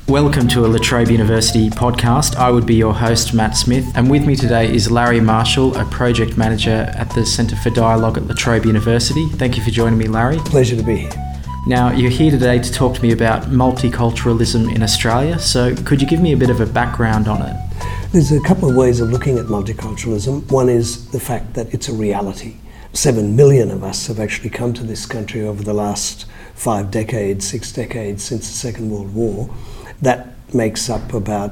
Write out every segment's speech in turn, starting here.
Welcome to a La Trobe University podcast. I would be your host, Matt Smith, and with me today is Larry Marshall, a project manager at the Centre for Dialogue at La Trobe University. Thank you for joining me, Larry. Pleasure to be here. Now, you're here today to talk to me about multiculturalism in Australia, so could you give me a bit of a background on it? There's a couple of ways of looking at multiculturalism. One is the fact that it's a reality. 7 million of us have actually come to this country over the last 6 decades since the Second World War. That makes up about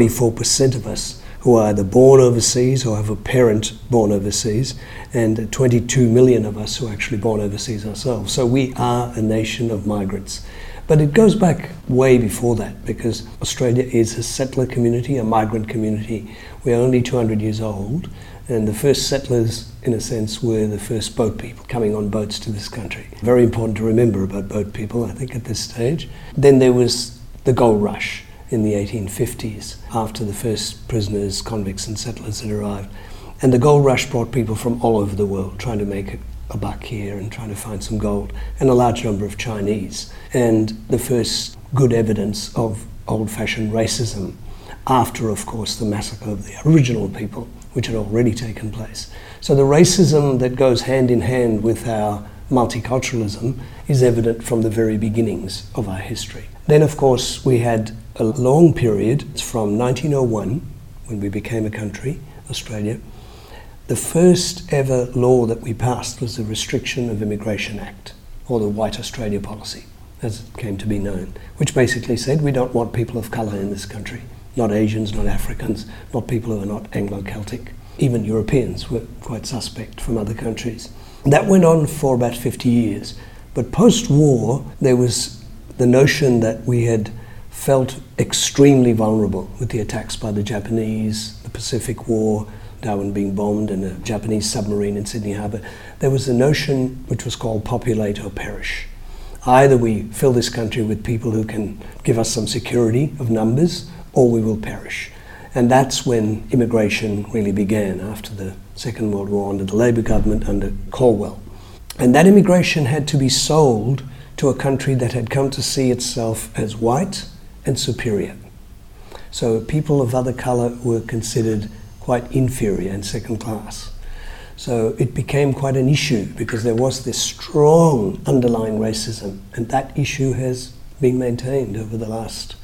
44% of us who are either born overseas or have a parent born overseas, and 22 million of us who are actually born overseas ourselves. So we are a nation of migrants. But it goes back way before that, because Australia is a settler community, a migrant community. We're only 200 years old, and the first settlers, in a sense, were the first boat people coming on boats to this country. Very important to remember about boat people, I think, at this stage. Then there was the gold rush in the 1850s, after the first prisoners, convicts and settlers had arrived. And the gold rush brought people from all over the world trying to make a buck here and trying to find some gold, and a large number of Chinese. And the first good evidence of old-fashioned racism after, of course, the massacre of the original people, which had already taken place. So the racism that goes hand in hand with our multiculturalism is evident from the very beginnings of our history. Then, of course, we had a long period from 1901, when we became a country, Australia. The first ever law that we passed was the Restriction of Immigration Act, or the White Australia Policy, as it came to be known, which basically said we don't want people of colour in this country, not Asians, not Africans, not people who are not Anglo-Celtic. Even Europeans were quite suspect from other countries. That went on for about 50 years. But post-war, there was the notion that we had felt extremely vulnerable with the attacks by the Japanese, the Pacific War, Darwin being bombed and a Japanese submarine in Sydney Harbour. There was a notion which was called populate or perish. Either we fill this country with people who can give us some security of numbers, or we will perish. And that's when immigration really began after the Second World War under the Labour government under Caldwell. And that immigration had to be sold to a country that had come to see itself as white and superior. So people of other colour were considered quite inferior and second class. So it became quite an issue because there was this strong underlying racism, and that issue has been maintained over the last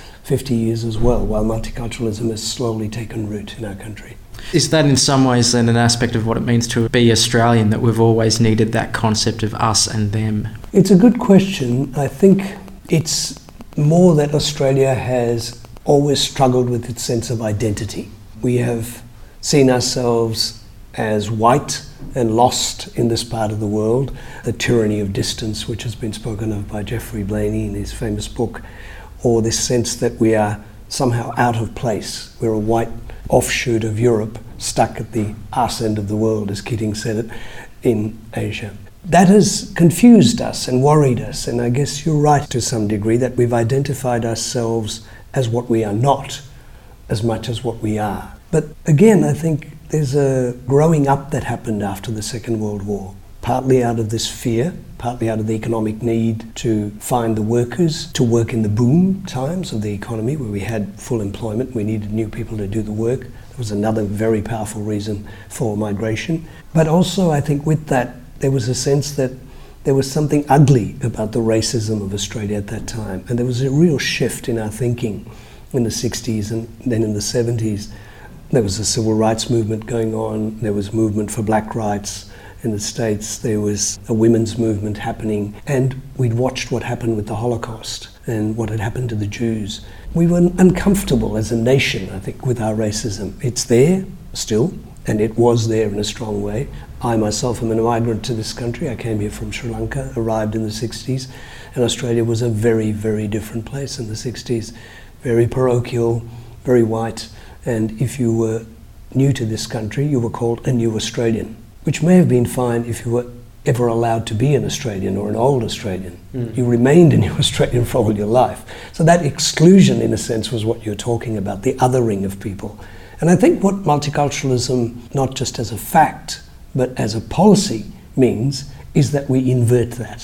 50 years as well, while multiculturalism has slowly taken root in our country. Is that in some ways then an aspect of what it means to be Australian, that we've always needed that concept of us and them? It's a good question. I think it's more that Australia has always struggled with its sense of identity. We have seen ourselves as white and lost in this part of the world. The tyranny of distance, which has been spoken of by Geoffrey Blainey in his famous book, or this sense that we are somehow out of place. We're a white offshoot of Europe, stuck at the arse end of the world, as Keating said it, in Asia. That has confused us and worried us, and I guess you're right to some degree that we've identified ourselves as what we are not as much as what we are. But again, I think there's a growing up that happened after the Second World War, partly out of this fear, partly out of the economic need to find the workers to work in the boom times of the economy where we had full employment. We needed new people to do the work. That was another very powerful reason for migration. But also, I think with that, there was a sense that there was something ugly about the racism of Australia at that time. And there was a real shift in our thinking in the 60s and then in the 70s. There was a civil rights movement going on. There was movement for black rights. In the States, there was a women's movement happening, and we'd watched what happened with the Holocaust and what had happened to the Jews. We were uncomfortable as a nation, I think, with our racism. It's there still, and it was there in a strong way. I myself am a migrant to this country. I came here from Sri Lanka, arrived in the 60s, and Australia was a very, very different place in the 60s. Very parochial, very white, and if you were new to this country, you were called a new Australian, which may have been fine if you were ever allowed to be an Australian or an old Australian. You remained a new Australian for all your life. So that exclusion, in a sense, was what you're talking about, the othering of people. And I think what multiculturalism, not just as a fact, but as a policy, means is that we invert that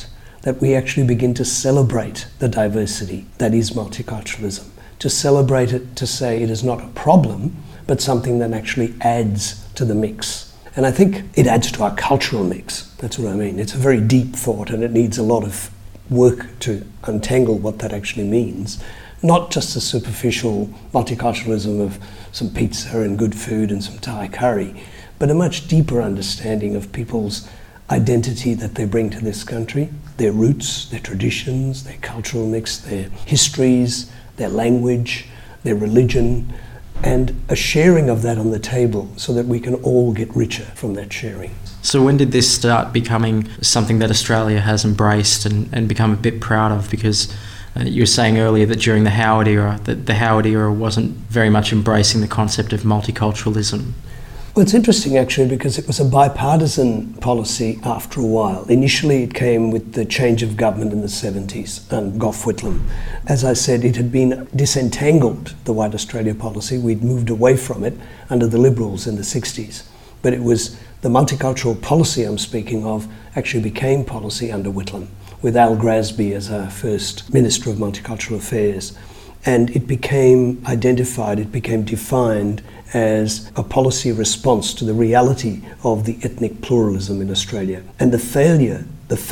that we actually begin to celebrate the diversity that is multiculturalism, to celebrate it, to say it is not a problem, but something that actually adds to the mix. And I think it adds to our cultural mix. That's what I mean. It's a very deep thought, and it needs a lot of work to untangle what that actually means. Not just a superficial multiculturalism of some pizza and good food and some Thai curry, but a much deeper understanding of people's identity that they bring to this country, their roots, their traditions, their cultural mix, their histories, their language, their religion, and a sharing of that on the table so that we can all get richer from that sharing. So when did this start becoming something that Australia has embraced and become a bit proud of? Because you were saying earlier that during the Howard era, that the Howard era wasn't very much embracing the concept of multiculturalism. Well, it's interesting actually because it was a bipartisan policy after a while. Initially it came with the change of government in the 70s and Gough Whitlam. As I said, it had been disentangled, the White Australia policy. We'd moved away from it under the Liberals in the 60s. But it was the multicultural policy I'm speaking of actually became policy under Whitlam, with Al Grasby as our first Minister of Multicultural Affairs. And it became identified, it became defined as a policy response to the reality of the ethnic pluralism in Australia and the failure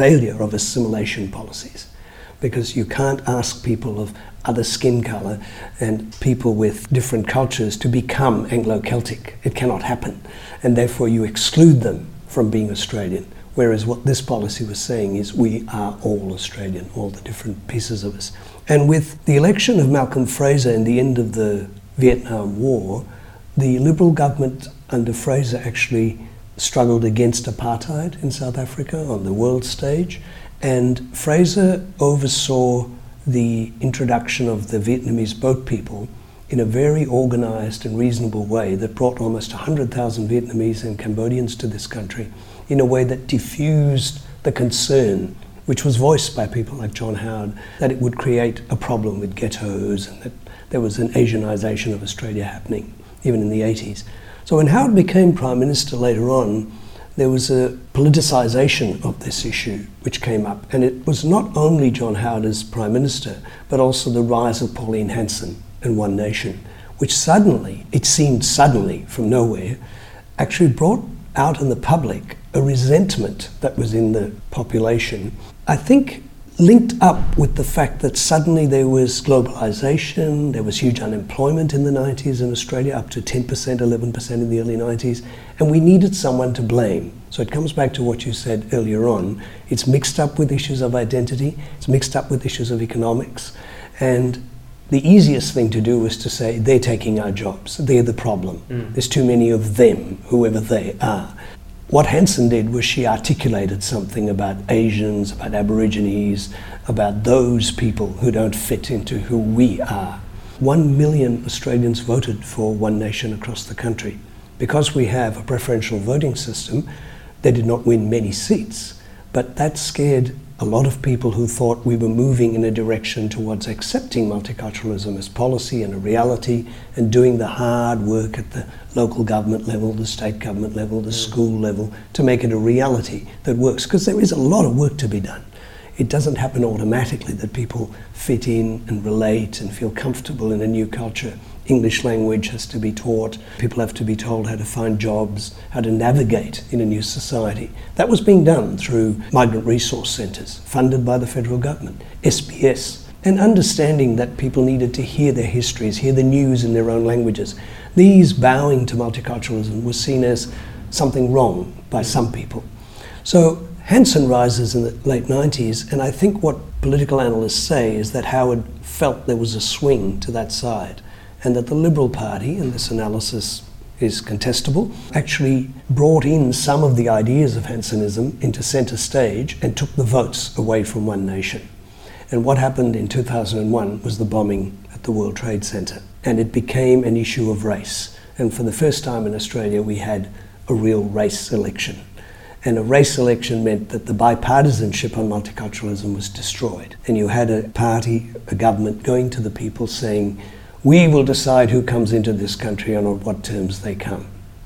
of assimilation policies. Because you can't ask people of other skin colour and people with different cultures to become Anglo-Celtic. It cannot happen. And therefore you exclude them from being Australian. Whereas what this policy was saying is we are all Australian, all the different pieces of us. And with the election of Malcolm Fraser and the end of the Vietnam War, the Liberal government under Fraser actually struggled against apartheid in South Africa on the world stage. And Fraser oversaw the introduction of the Vietnamese boat people in a very organised and reasonable way that brought almost 100,000 Vietnamese and Cambodians to this country in a way that diffused the concern, which was voiced by people like John Howard, that it would create a problem with ghettos and that there was an Asianisation of Australia happening, even in the 80s. So when Howard became Prime Minister later on, there was a politicisation of this issue which came up. And it was not only John Howard as Prime Minister, but also the rise of Pauline Hanson and One Nation, which suddenly, it seemed suddenly from nowhere, actually brought out in the public a resentment that was in the population. I think linked up with the fact that suddenly there was globalisation, there was huge unemployment in the 90s in Australia, up to 10%, 11% in the early 90s, and we needed someone to blame. So it comes back to what you said earlier on. It's mixed up with issues of identity, it's mixed up with issues of economics, and the easiest thing to do was to say, they're taking our jobs, they're the problem. There's too many of them, whoever they are. What Hanson did was she articulated something about Asians, about Aborigines, about those people who don't fit into who we are. 1 million Australians voted for One Nation across the country. Because we have a preferential voting system, they did not win many seats, but that scared a lot of people who thought we were moving in a direction towards accepting multiculturalism as policy and a reality and doing the hard work at the local government level, the state government level, the school level to make it a reality that works. Because there is a lot of work to be done. It doesn't happen automatically that people fit in and relate and feel comfortable in a new culture. English language has to be taught. People have to be told how to find jobs, how to navigate in a new society. That was being done through migrant resource centres, funded by the federal government, SBS, and understanding that people needed to hear their histories, hear the news in their own languages. These bowing to multiculturalism was seen as something wrong by some people. So Hanson rises in the late 90s, and I think what political analysts say is that Howard felt there was a swing to that side, and that the Liberal Party, and this analysis is contestable, actually brought in some of the ideas of Hansonism into centre stage and took the votes away from One Nation. And what happened in 2001 was the bombing at the World Trade Center, and it became an issue of race. And for the first time in Australia, we had a real race election. And a race election meant that the bipartisanship on multiculturalism was destroyed. And you had a party, a government, going to the people saying, we will decide who comes into this country and on what terms they come.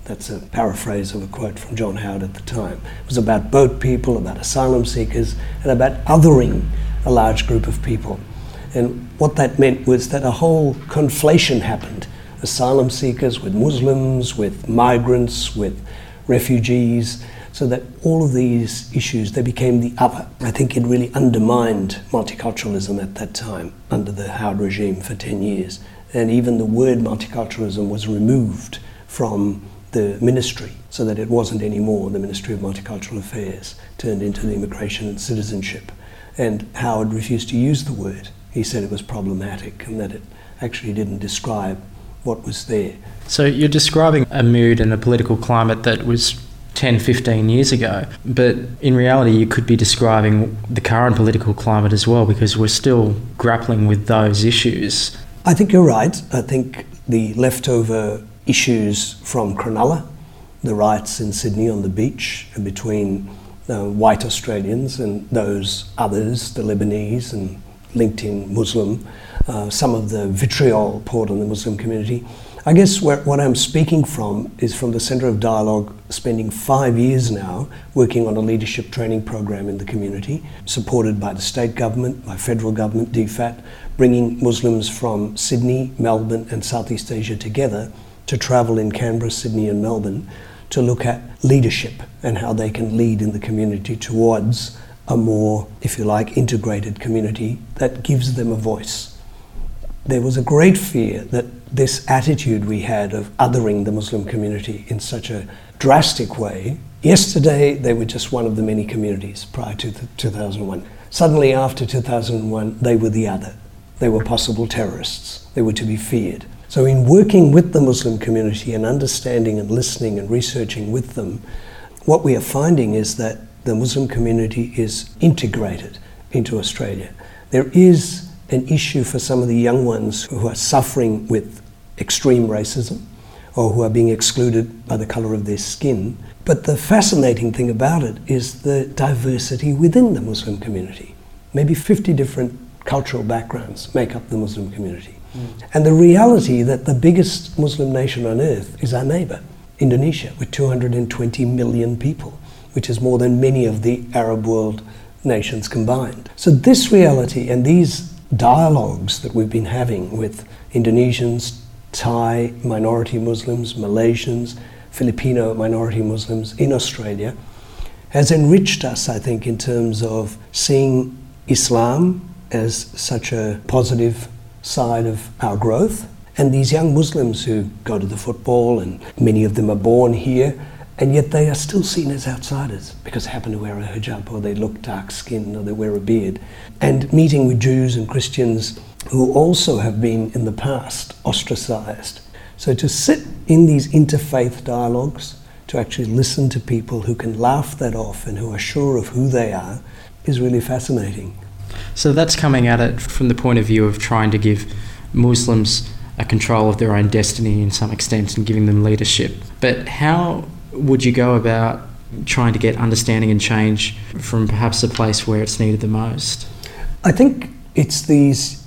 That's a paraphrase of a quote from John Howard at the time. It was about boat people, about asylum seekers, and about othering a large group of people. And what that meant was that a whole conflation happened. Asylum seekers with Muslims, with migrants, with refugees, so that all of these issues, they became the other. I think it really undermined multiculturalism at that time under the Howard regime for 10 years. And even the word multiculturalism was removed from the ministry so that it wasn't anymore the Ministry of Multicultural Affairs, turned into the Immigration and Citizenship. And Howard refused to use the word. He said it was problematic and that it actually didn't describe what was there. So you're describing a mood and a political climate that was 10, 15 years ago, but in reality you could be describing the current political climate as well, because we're still grappling with those issues. I think you're right. I think the leftover issues from Cronulla, the riots in Sydney on the beach between white Australians and those others, the Lebanese and linked in Muslim, some of the vitriol poured on the Muslim community. I guess what I'm speaking from is from the Centre of Dialogue, spending 5 years now working on a leadership training program in the community, supported by the state government, by federal government, DFAT, bringing Muslims from Sydney, Melbourne and Southeast Asia together to travel in Canberra, Sydney and Melbourne to look at leadership and how they can lead in the community towards a more, if you like, integrated community that gives them a voice. There was a great fear that this attitude we had of othering the Muslim community in such a drastic way. Yesterday, they were just one of the many communities prior to 2001. Suddenly, after 2001, they were the other. They were possible terrorists. They were to be feared. So in working with the Muslim community and understanding and listening and researching with them, what we are finding is that the Muslim community is integrated into Australia. There is an issue for some of the young ones who are suffering with extreme racism or who are being excluded by the colour of their skin. But the fascinating thing about it is the diversity within the Muslim community. Maybe 50 different cultural backgrounds make up the Muslim community. And the reality that the biggest Muslim nation on earth is our neighbour, Indonesia, with 220 million people, which is more than many of the Arab world nations combined. So this reality and these dialogues that we've been having with Indonesians, Thai minority Muslims, Malaysians, Filipino minority Muslims in Australia has enriched us, I think, in terms of seeing Islam as such a positive side of our growth. And these young Muslims who go to the football, and many of them are born here, and yet they are still seen as outsiders because they happen to wear a hijab or they look dark-skinned or they wear a beard. And meeting with Jews and Christians who also have been in the past ostracized. So to sit in these interfaith dialogues, to actually listen to people who can laugh that off and who are sure of who they are is really fascinating. So that's coming at it from the point of view of trying to give Muslims a control of their own destiny in some extent and giving them leadership. But how would you go about trying to get understanding and change from perhaps a place where it's needed the most? I think it's these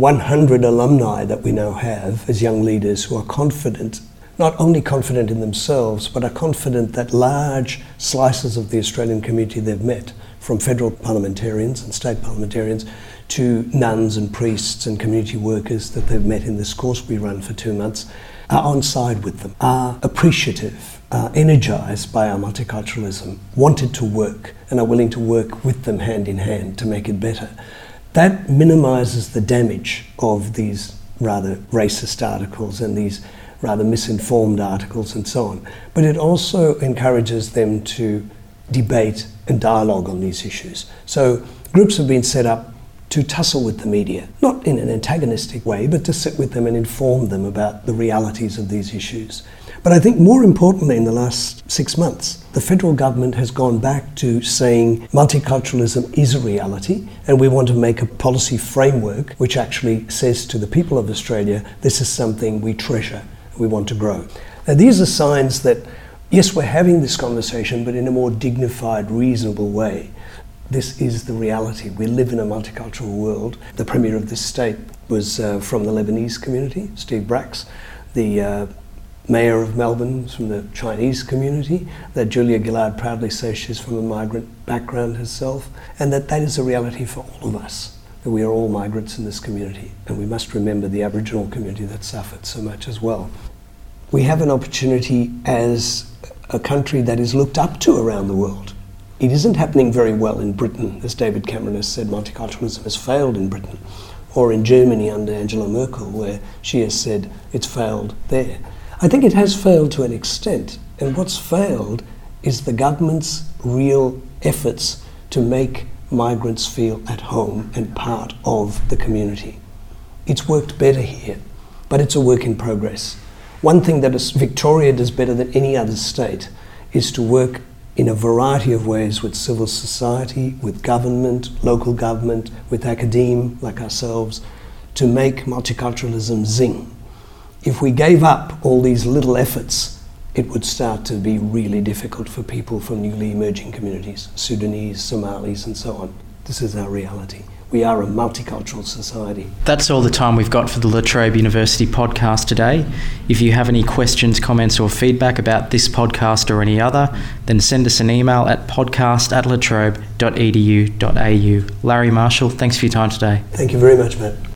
100 alumni that we now have as young leaders who are confident, not only confident in themselves, but are confident that large slices of the Australian community they've met, from federal parliamentarians and state parliamentarians to nuns and priests and community workers that they've met in this course we run for 2 months, are on side with them, are appreciative, are energised by our multiculturalism, wanted to work and are willing to work with them hand in hand to make it better. That minimises the damage of these rather racist articles and these rather misinformed articles and so on. But it also encourages them to debate and dialogue on these issues. So groups have been set up to tussle with the media, not in an antagonistic way, but to sit with them and inform them about the realities of these issues. But I think more importantly, in the last 6 months, the federal government has gone back to saying multiculturalism is a reality, and we want to make a policy framework which actually says to the people of Australia, this is something we treasure, we want to grow. Now, these are signs that, yes, we're having this conversation, but in a more dignified, reasonable way. This is the reality. We live in a multicultural world. The Premier of this state was from the Lebanese community, Steve Bracks. The Mayor of Melbourne is from the Chinese community, that Julia Gillard proudly says she's from a migrant background herself, and that is a reality for all of us, that we are all migrants in this community, and we must remember the Aboriginal community that suffered so much as well. We have an opportunity as a country that is looked up to around the world. It isn't happening very well in Britain. As David Cameron has said, multiculturalism has failed in Britain, or in Germany under Angela Merkel, where she has said it's failed there. I think it has failed to an extent, and what's failed is the government's real efforts to make migrants feel at home and part of the community. It's worked better here, but it's a work in progress. One thing that Victoria does better than any other state is to work in a variety of ways with civil society, with government, local government, with academe like ourselves, to make multiculturalism zing. If we gave up all these little efforts, it would start to be really difficult for people from newly emerging communities, Sudanese, Somalis, and so on. This is our reality. We are a multicultural society. That's all the time we've got for the La Trobe University podcast today. If you have any questions, comments or feedback about this podcast or any other, then send us an email at podcast@latrobe.edu.au. Larry Marshall, thanks for your time today. Thank you very much, Matt.